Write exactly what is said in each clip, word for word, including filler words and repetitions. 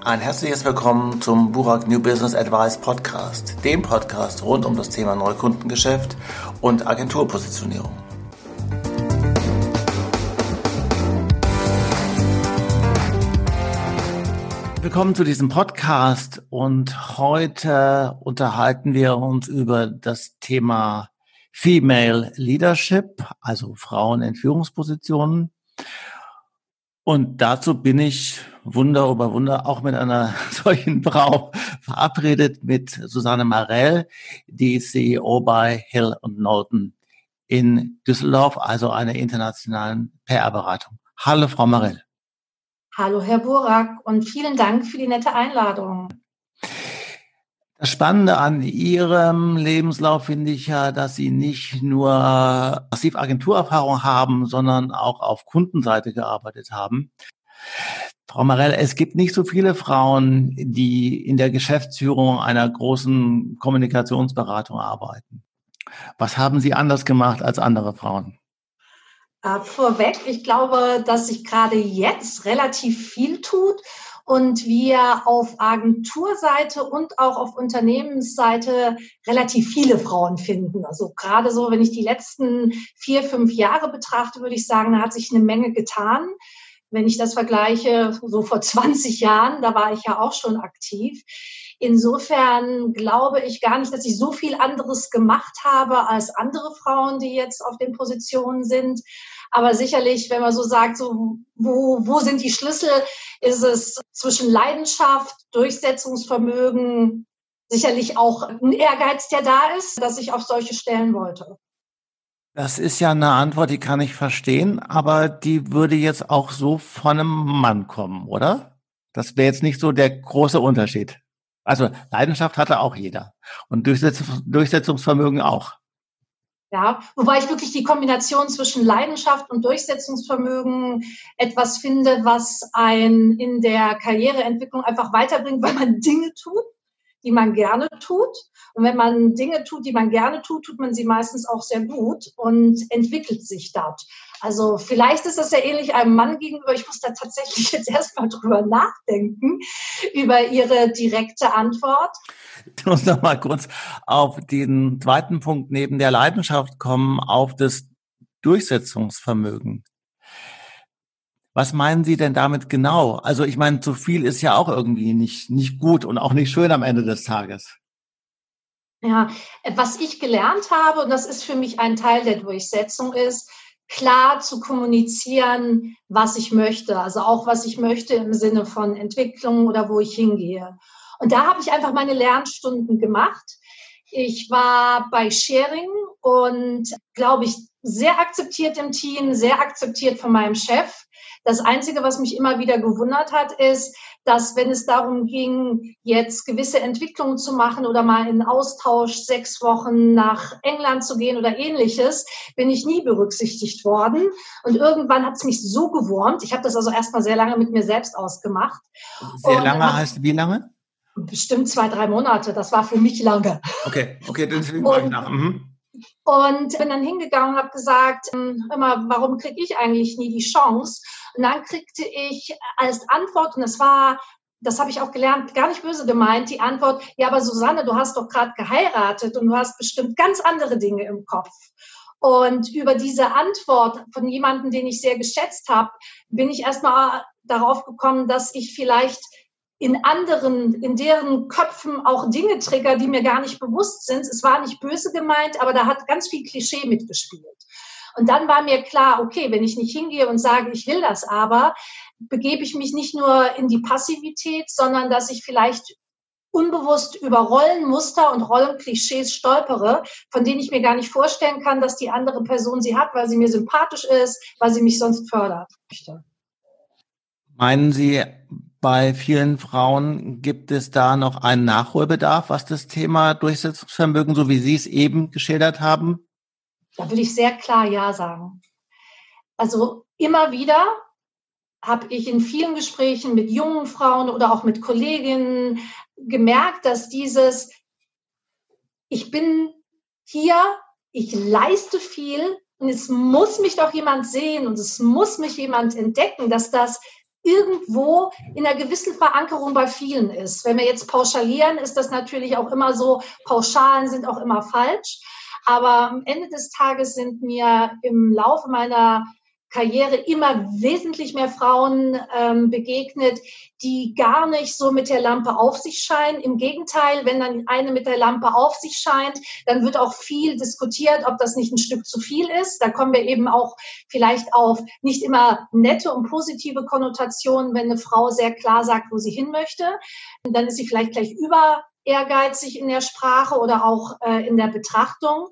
Ein herzliches Willkommen zum Burak New Business Advice Podcast, dem Podcast rund um das Thema Neukundengeschäft und Agenturpositionierung. Willkommen zu diesem Podcast und heute unterhalten wir uns über das Thema Female Leadership, also Frauen in Führungspositionen. Und dazu bin ich Wunder über Wunder auch mit einer solchen Frau verabredet, mit Susanne Marell, die C E O bei Hill und Knowlton in Düsseldorf, also einer internationalen P R-Beratung. Hallo, Frau Marell. Hallo, Herr Burak, und vielen Dank für die nette Einladung. Das Spannende an Ihrem Lebenslauf finde ich ja, dass Sie nicht nur massiv Agenturerfahrung haben, sondern auch auf Kundenseite gearbeitet haben. Frau Marell, es gibt nicht so viele Frauen, die in der Geschäftsführung einer großen Kommunikationsberatung arbeiten. Was haben Sie anders gemacht als andere Frauen? Äh, vorweg, ich glaube, dass sich gerade jetzt relativ viel tut und wir auf Agenturseite und auch auf Unternehmensseite relativ viele Frauen finden. Also gerade so, wenn ich die letzten vier, fünf Jahre betrachte, würde ich sagen, da hat sich eine Menge getan. Wenn ich das vergleiche, so vor zwanzig Jahren, da war ich ja auch schon aktiv. Insofern glaube ich gar nicht, dass ich so viel anderes gemacht habe als andere Frauen, die jetzt auf den Positionen sind. Aber sicherlich, wenn man so sagt, so wo, wo sind die Schlüssel, ist es zwischen Leidenschaft, Durchsetzungsvermögen, sicherlich auch ein Ehrgeiz, der da ist, dass ich auf solche Stellen wollte. Das ist ja eine Antwort, die kann ich verstehen, aber die würde jetzt auch so von einem Mann kommen, oder? Das wäre jetzt nicht so der große Unterschied. Also Leidenschaft hatte auch jeder und Durchsetzungs- Durchsetzungsvermögen auch. Ja, wobei ich wirklich die Kombination zwischen Leidenschaft und Durchsetzungsvermögen etwas finde, was einen in der Karriereentwicklung einfach weiterbringt, weil man Dinge tut, die man gerne tut. Und wenn man Dinge tut, die man gerne tut, tut man sie meistens auch sehr gut und entwickelt sich dort. Also vielleicht ist das ja ähnlich einem Mann gegenüber. Ich muss da tatsächlich jetzt erstmal drüber nachdenken, über Ihre direkte Antwort. Ich muss noch mal kurz auf den zweiten Punkt neben der Leidenschaft kommen, auf das Durchsetzungsvermögen. Was meinen Sie denn damit genau? Also ich meine, zu viel ist ja auch irgendwie nicht, nicht gut und auch nicht schön am Ende des Tages. Ja, was ich gelernt habe, und das ist für mich ein Teil der Durchsetzung, ist, klar zu kommunizieren, was ich möchte. Also auch, was ich möchte im Sinne von Entwicklung oder wo ich hingehe. Und da habe ich einfach meine Lernstunden gemacht. Ich war bei Sharing und, glaube ich, sehr akzeptiert im Team, sehr akzeptiert von meinem Chef. Das Einzige, was mich immer wieder gewundert hat, ist, dass wenn es darum ging, jetzt gewisse Entwicklungen zu machen oder mal in Austausch sechs Wochen nach England zu gehen oder Ähnliches, bin ich nie berücksichtigt worden. Und irgendwann hat es mich so gewurmt. Ich habe das also erstmal sehr lange mit mir selbst ausgemacht. Sehr lange heißt wie lange? Bestimmt zwei, drei Monate. Das war für mich lange. Okay, okay, deswegen war ich nach. Mhm. Und bin dann hingegangen und habe gesagt, immer, warum kriege ich eigentlich nie die Chance? Und dann kriegte ich als Antwort, und das war, das habe ich auch gelernt, gar nicht böse gemeint, die Antwort, ja, aber Susanne, du hast doch gerade geheiratet und du hast bestimmt ganz andere Dinge im Kopf. Und über diese Antwort von jemandem, den ich sehr geschätzt habe, bin ich erstmal darauf gekommen, dass ich vielleicht in anderen, in deren Köpfen auch Dinge trigger, die mir gar nicht bewusst sind. Es war nicht böse gemeint, aber da hat ganz viel Klischee mitgespielt. Und dann war mir klar, okay, wenn ich nicht hingehe und sage, ich will das aber, begebe ich mich nicht nur in die Passivität, sondern dass ich vielleicht unbewusst über Rollenmuster und Rollenklischees stolpere, von denen ich mir gar nicht vorstellen kann, dass die andere Person sie hat, weil sie mir sympathisch ist, weil sie mich sonst fördert. Meinen Sie, bei vielen Frauen gibt es da noch einen Nachholbedarf, was das Thema Durchsetzungsvermögen, so wie Sie es eben geschildert haben? Da würde ich sehr klar Ja sagen. Also immer wieder habe ich in vielen Gesprächen mit jungen Frauen oder auch mit Kolleginnen gemerkt, dass dieses, ich bin hier, ich leiste viel und es muss mich doch jemand sehen und es muss mich jemand entdecken, dass das irgendwo in einer gewissen Verankerung bei vielen ist. Wenn wir jetzt pauschalieren, ist das natürlich auch immer so, Pauschalen sind auch immer falsch. Aber am Ende des Tages sind mir im Laufe meiner Karriere immer wesentlich mehr Frauen ähm, begegnet, die gar nicht so mit der Lampe auf sich scheinen. Im Gegenteil, wenn dann eine mit der Lampe auf sich scheint, dann wird auch viel diskutiert, ob das nicht ein Stück zu viel ist. Da kommen wir eben auch vielleicht auf nicht immer nette und positive Konnotationen, wenn eine Frau sehr klar sagt, wo sie hin möchte. Und dann ist sie vielleicht gleich über ehrgeizig in der Sprache oder auch äh, in der Betrachtung.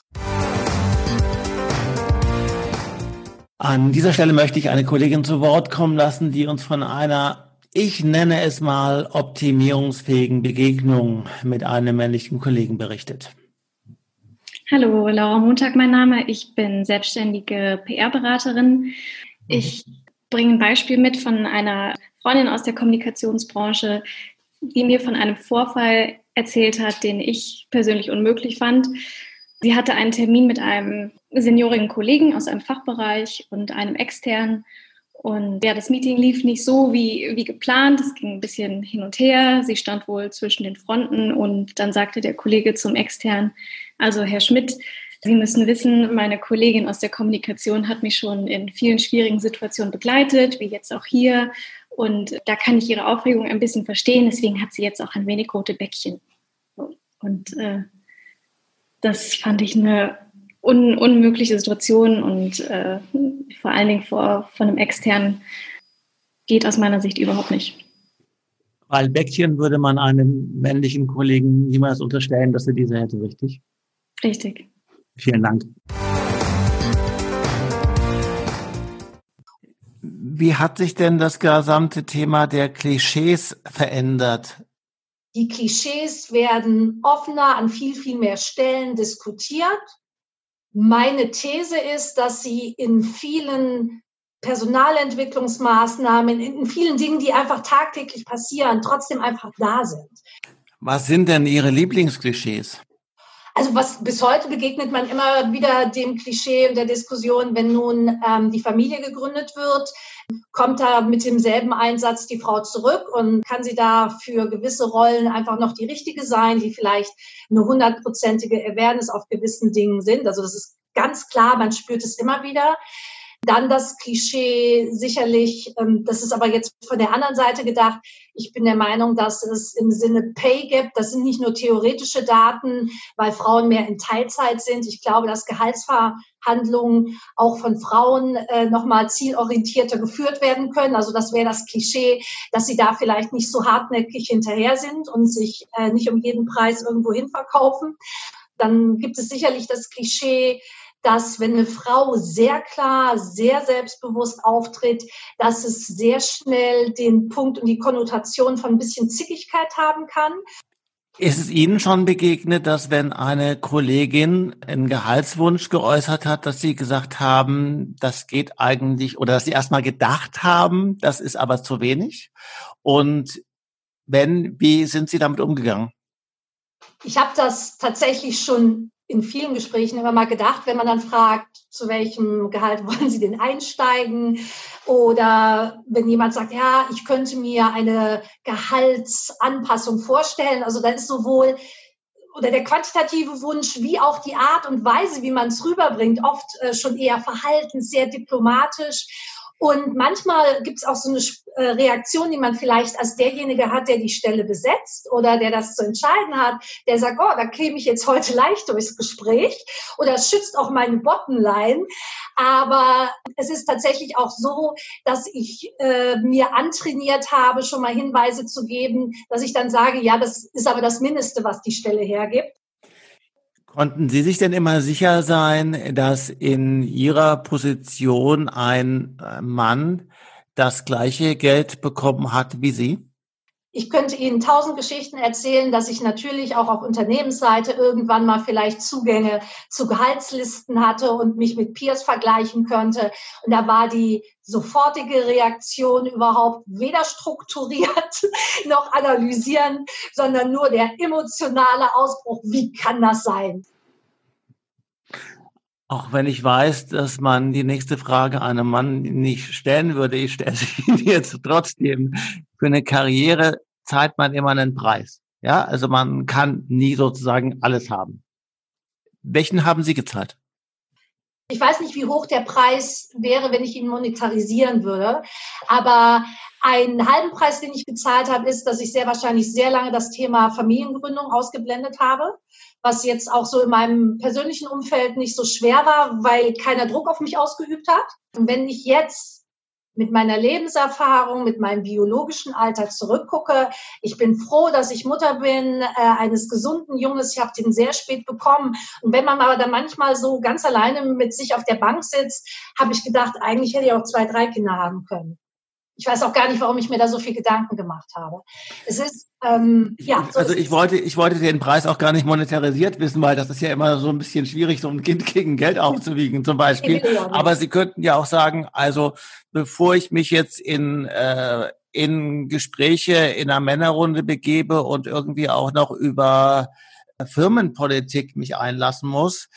An dieser Stelle möchte ich eine Kollegin zu Wort kommen lassen, die uns von einer, ich nenne es mal, optimierungsfähigen Begegnung mit einem männlichen Kollegen berichtet. Hallo, Laura Montag mein Name. Ich bin selbstständige P R-Beraterin. Ich bringe ein Beispiel mit von einer Freundin aus der Kommunikationsbranche, die mir von einem Vorfall erzählt hat, den ich persönlich unmöglich fand. Sie hatte einen Termin mit einem seniorigen Kollegen aus einem Fachbereich und einem externen. Und ja, das Meeting lief nicht so wie, wie geplant. Es ging ein bisschen hin und her. Sie stand wohl zwischen den Fronten und dann sagte der Kollege zum externen, also Herr Schmidt, Sie müssen wissen, meine Kollegin aus der Kommunikation hat mich schon in vielen schwierigen Situationen begleitet, wie jetzt auch hier. Und da kann ich Ihre Aufregung ein bisschen verstehen. Deswegen hat sie jetzt auch ein wenig rote Bäckchen. Und äh, das fand ich eine un- unmögliche Situation und äh, vor allen Dingen vor, von einem externen geht aus meiner Sicht überhaupt nicht. Weil Bäckchen würde man einem männlichen Kollegen niemals unterstellen, dass er diese hätte, richtig? Richtig. Vielen Dank. Wie hat sich denn das gesamte Thema der Klischees verändert? Die Klischees werden offener an viel, viel mehr Stellen diskutiert. Meine These ist, dass sie in vielen Personalentwicklungsmaßnahmen, in vielen Dingen, die einfach tagtäglich passieren, trotzdem einfach da sind. Was sind denn Ihre Lieblingsklischees? Also was bis heute begegnet man immer wieder dem Klischee und der Diskussion, wenn nun ähm, die Familie gegründet wird, kommt da mit demselben Einsatz die Frau zurück und kann sie da für gewisse Rollen einfach noch die richtige sein, die vielleicht eine hundertprozentige Awareness auf gewissen Dingen sind. Also das ist ganz klar, man spürt es immer wieder. Dann das Klischee sicherlich, ähm, das ist aber jetzt von der anderen Seite gedacht. Ich bin der Meinung, dass es im Sinne Pay Gap, das sind nicht nur theoretische Daten, weil Frauen mehr in Teilzeit sind. Ich glaube, dass Gehaltsverhandlungen auch von Frauen äh, nochmal zielorientierter geführt werden können. Also das wäre das Klischee, dass sie da vielleicht nicht so hartnäckig hinterher sind und sich äh, nicht um jeden Preis irgendwo hin verkaufen. Dann gibt es sicherlich das Klischee, dass wenn eine Frau sehr klar, sehr selbstbewusst auftritt, dass es sehr schnell den Punkt und die Konnotation von ein bisschen Zickigkeit haben kann. Ist es Ihnen schon begegnet, dass wenn eine Kollegin einen Gehaltswunsch geäußert hat, dass Sie gesagt haben, das geht eigentlich, oder dass Sie erstmal gedacht haben, das ist aber zu wenig? Und wenn, wie sind Sie damit umgegangen? Ich habe das tatsächlich schon in vielen Gesprächen immer mal gedacht, wenn man dann fragt, zu welchem Gehalt wollen Sie denn einsteigen? Oder wenn jemand sagt, ja, ich könnte mir eine Gehaltsanpassung vorstellen. Also da ist sowohl oder der quantitative Wunsch wie auch die Art und Weise, wie man es rüberbringt, oft äh, schon eher verhalten, sehr diplomatisch. Und manchmal gibt es auch so eine Reaktion, die man vielleicht als derjenige hat, der die Stelle besetzt oder der das zu entscheiden hat, der sagt, oh, da käme ich jetzt heute leicht durchs Gespräch oder es schützt auch meine Bottomline. Aber es ist tatsächlich auch so, dass ich äh, mir antrainiert habe, schon mal Hinweise zu geben, dass ich dann sage, ja, das ist aber das Mindeste, was die Stelle hergibt. Konnten Sie sich denn immer sicher sein, dass in Ihrer Position ein Mann das gleiche Geld bekommen hat wie Sie? Ich könnte Ihnen tausend Geschichten erzählen, dass ich natürlich auch auf Unternehmensseite irgendwann mal vielleicht Zugänge zu Gehaltslisten hatte und mich mit Peers vergleichen könnte. Und da war die sofortige Reaktion überhaupt weder strukturiert noch analysierend, sondern nur der emotionale Ausbruch. Wie kann das sein? Auch wenn ich weiß, dass man die nächste Frage einem Mann nicht stellen würde, ich stelle sie jetzt trotzdem. Für eine Karriere zahlt man immer einen Preis. Ja, also man kann nie sozusagen alles haben. Welchen haben Sie gezahlt? Ich weiß nicht, wie hoch der Preis wäre, wenn ich ihn monetarisieren würde. Aber einen halben Preis, den ich gezahlt habe, ist, dass ich sehr wahrscheinlich sehr lange das Thema Familiengründung ausgeblendet habe, was jetzt auch so in meinem persönlichen Umfeld nicht so schwer war, weil keiner Druck auf mich ausgeübt hat. Und wenn ich jetzt mit meiner Lebenserfahrung, mit meinem biologischen Alter zurückgucke. Ich bin froh, dass ich Mutter bin, äh, eines gesunden Junges. Ich habe den sehr spät bekommen. Und wenn man aber dann manchmal so ganz alleine mit sich auf der Bank sitzt, habe ich gedacht, eigentlich hätte ich auch zwei, drei Kinder haben können. Ich weiß auch gar nicht, warum ich mir da so viel Gedanken gemacht habe. Es ist, ähm, ja. So also ich wollte, ich wollte den Preis auch gar nicht monetarisiert wissen, weil das ist ja immer so ein bisschen schwierig, so ein Kind gegen Geld aufzuwiegen zum Beispiel. Aber Sie könnten ja auch sagen, also bevor ich mich jetzt in, äh, in Gespräche in einer Männerrunde begebe und irgendwie auch noch über Firmenpolitik mich einlassen muss,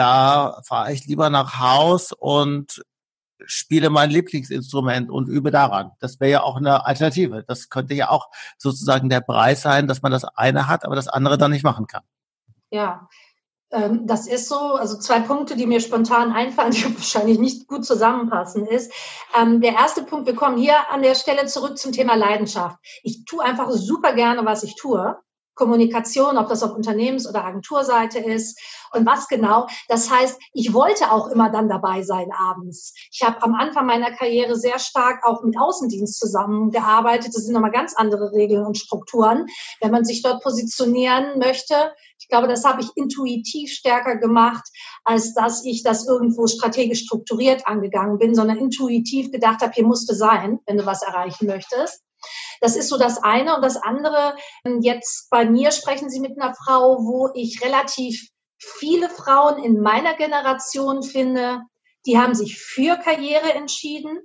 da fahre ich lieber nach Haus und spiele mein Lieblingsinstrument und übe daran. Das wäre ja auch eine Alternative. Das könnte ja auch sozusagen der Preis sein, dass man das eine hat, aber das andere dann nicht machen kann. Ja, ähm, das ist so. Also zwei Punkte, die mir spontan einfallen, die wahrscheinlich nicht gut zusammenpassen, ist, ähm, der erste Punkt, wir kommen hier an der Stelle zurück zum Thema Leidenschaft. Ich tue einfach super gerne, was ich tue. Kommunikation, ob das auf Unternehmens- oder Agenturseite ist und was genau. Das heißt, ich wollte auch immer dann dabei sein abends. Ich habe am Anfang meiner Karriere sehr stark auch mit Außendienst zusammengearbeitet. Das sind nochmal ganz andere Regeln und Strukturen, wenn man sich dort positionieren möchte. Ich glaube, das habe ich intuitiv stärker gemacht, als dass ich das irgendwo strategisch strukturiert angegangen bin, sondern intuitiv gedacht habe, hier musste sein, wenn du was erreichen möchtest. Das ist so das eine. Und das andere, jetzt bei mir sprechen Sie mit einer Frau, wo ich relativ viele Frauen in meiner Generation finde, die haben sich für Karriere entschieden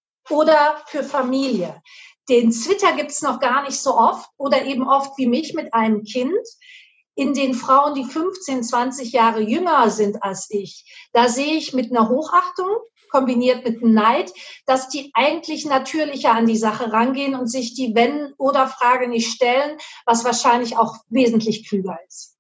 oder für Familie. Den Twitter gibt's noch gar nicht so oft oder eben oft wie mich mit einem Kind. In den Frauen, die fünfzehn, zwanzig Jahre jünger sind als ich, da sehe ich mit einer Hochachtung kombiniert mit Neid, dass die eigentlich natürlicher an die Sache rangehen und sich die Wenn-oder-Frage nicht stellen, was wahrscheinlich auch wesentlich klüger ist.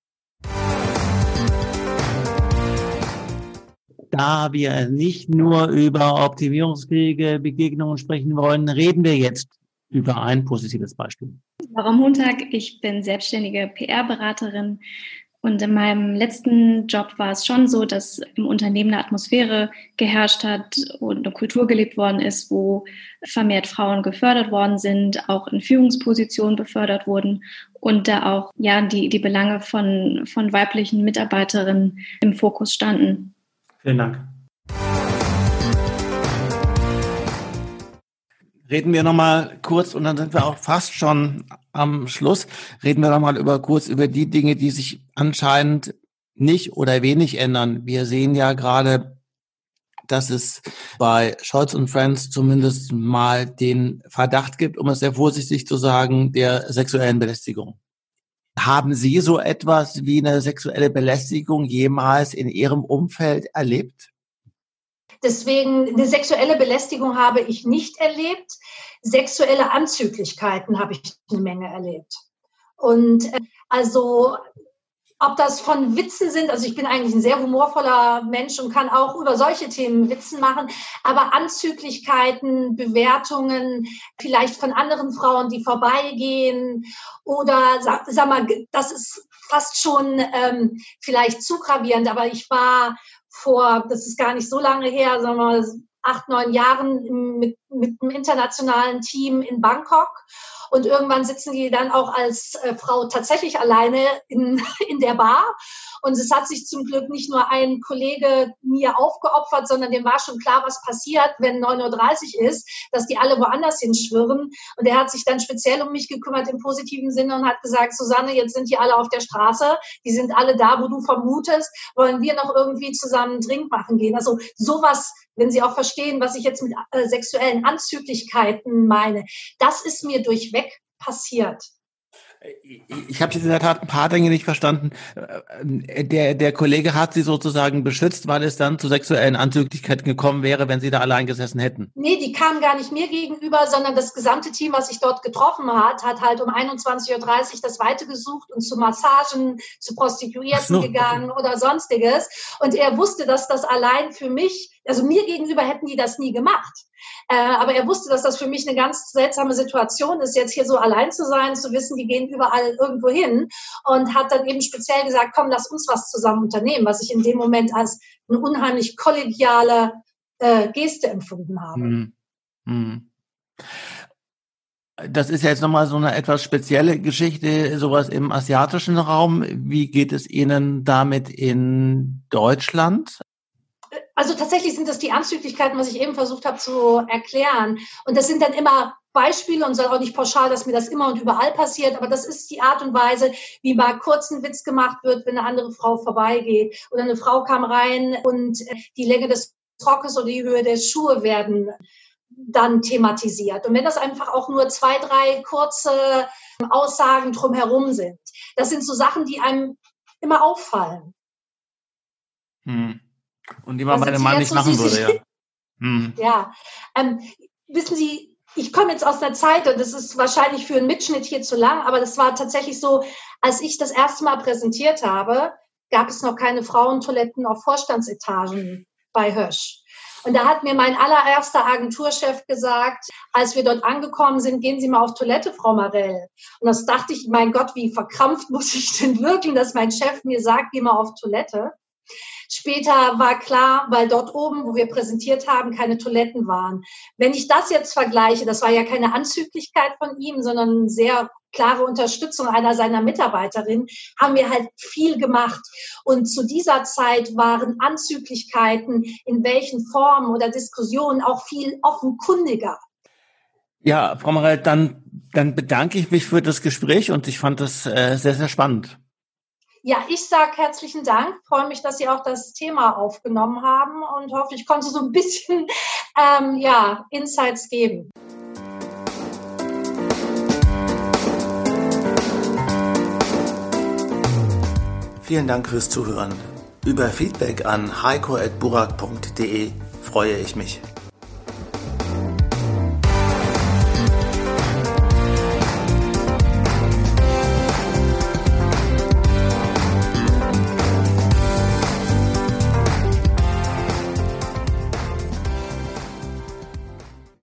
Da wir nicht nur über optimierungsfähige Begegnungen sprechen wollen, reden wir jetzt über ein positives Beispiel. Laura Montag, ich bin selbstständige P R-Beraterin. Und in meinem letzten Job war es schon so, dass im Unternehmen eine Atmosphäre geherrscht hat und eine Kultur gelebt worden ist, wo vermehrt Frauen gefördert worden sind, auch in Führungspositionen befördert wurden und da auch ja die, die Belange von, von weiblichen Mitarbeiterinnen im Fokus standen. Vielen Dank. Reden wir nochmal kurz, und dann sind wir auch fast schon am Schluss, reden wir nochmal über, kurz über die Dinge, die sich anscheinend nicht oder wenig ändern. Wir sehen ja gerade, dass es bei Scholz und Friends zumindest mal den Verdacht gibt, um es sehr vorsichtig zu sagen, der sexuellen Belästigung. Haben Sie so etwas wie eine sexuelle Belästigung jemals in Ihrem Umfeld erlebt? Deswegen, eine sexuelle Belästigung habe ich nicht erlebt. Sexuelle Anzüglichkeiten habe ich eine Menge erlebt. Und äh, also, ob das von Witzen sind, also ich bin eigentlich ein sehr humorvoller Mensch und kann auch über solche Themen Witzen machen, aber Anzüglichkeiten, Bewertungen, vielleicht von anderen Frauen, die vorbeigehen oder, sag, sag mal, das ist fast schon ähm, vielleicht zu gravierend, aber ich war vor, das ist gar nicht so lange her, sagen wir acht, neun Jahren mit, mit einem internationalen Team in Bangkok. Und irgendwann sitzen die dann auch als äh, Frau tatsächlich alleine in, in der Bar. Und es hat sich zum Glück nicht nur ein Kollege mir aufgeopfert, sondern dem war schon klar, was passiert, wenn neun Uhr dreißig ist, dass die alle woanders hinschwirren. Und er hat sich dann speziell um mich gekümmert im positiven Sinne und hat gesagt, Susanne, jetzt sind die alle auf der Straße, die sind alle da, wo du vermutest, wollen wir noch irgendwie zusammen einen Drink machen gehen. Also sowas, wenn Sie auch verstehen, was ich jetzt mit äh, sexuellen Anzüglichkeiten meine, das ist mir durchweg passiert. Ich habe jetzt in der Tat ein paar Dinge nicht verstanden. Der, der Kollege hat sie sozusagen beschützt, weil es dann zu sexuellen Anzüglichkeiten gekommen wäre, wenn sie da allein gesessen hätten. Nee, die kamen gar nicht mir gegenüber, sondern das gesamte Team, was sich dort getroffen hat, hat halt um einundzwanzig Uhr dreißig das Weite gesucht und zu Massagen, zu Prostituierten so, gegangen okay. oder sonstiges. Und er wusste, dass das allein für mich, also mir gegenüber hätten die das nie gemacht. Äh, aber er wusste, dass das für mich eine ganz seltsame Situation ist, jetzt hier so allein zu sein, zu wissen, die gehen überall irgendwo hin und hat dann eben speziell gesagt, komm, lass uns was zusammen unternehmen, was ich in dem Moment als eine unheimlich kollegiale äh, Geste empfunden habe. Hm. Hm. Das ist ja jetzt nochmal so eine etwas spezielle Geschichte, sowas im asiatischen Raum. Wie geht es Ihnen damit in Deutschland? Also tatsächlich sind das die Anzüglichkeiten, was ich eben versucht habe zu erklären. Und das sind dann immer Beispiele und soll auch nicht pauschal, dass mir das immer und überall passiert. Aber das ist die Art und Weise, wie mal kurz ein Witz gemacht wird, wenn eine andere Frau vorbeigeht. Oder eine Frau kam rein und die Länge des Rockes oder die Höhe der Schuhe werden dann thematisiert. Und wenn das einfach auch nur zwei, drei kurze Aussagen drumherum sind. Das sind so Sachen, die einem immer auffallen. Hm. Und die man bei einem Mann nicht machen würde, ja. Hm. Ja, ähm, wissen Sie, ich komme jetzt aus einer Zeit, und das ist wahrscheinlich für einen Mitschnitt hier zu lang, aber das war tatsächlich so, als ich das erste Mal präsentiert habe, gab es noch keine Frauentoiletten auf Vorstandsetagen bei Hösch. Und da hat mir mein allererster Agenturchef gesagt, als wir dort angekommen sind, gehen Sie mal auf Toilette, Frau Marell. Und das dachte ich, mein Gott, wie verkrampft muss ich denn wirken, dass mein Chef mir sagt, geh mal auf Toilette. Später war klar, weil dort oben, wo wir präsentiert haben, keine Toiletten waren. Wenn ich das jetzt vergleiche, das war ja keine Anzüglichkeit von ihm, sondern eine sehr klare Unterstützung einer seiner Mitarbeiterinnen, haben wir halt viel gemacht. Und zu dieser Zeit waren Anzüglichkeiten in welchen Formen oder Diskussionen auch viel offenkundiger. Ja, Frau Marell, dann, dann bedanke ich mich für das Gespräch und ich fand das äh, sehr, sehr spannend. Ja, ich sage herzlichen Dank. Freue mich, dass Sie auch das Thema aufgenommen haben und hoffe, ich konnte so ein bisschen ähm, ja, Insights geben. Vielen Dank fürs Zuhören. Über Feedback an heiko at burak punkt de freue ich mich.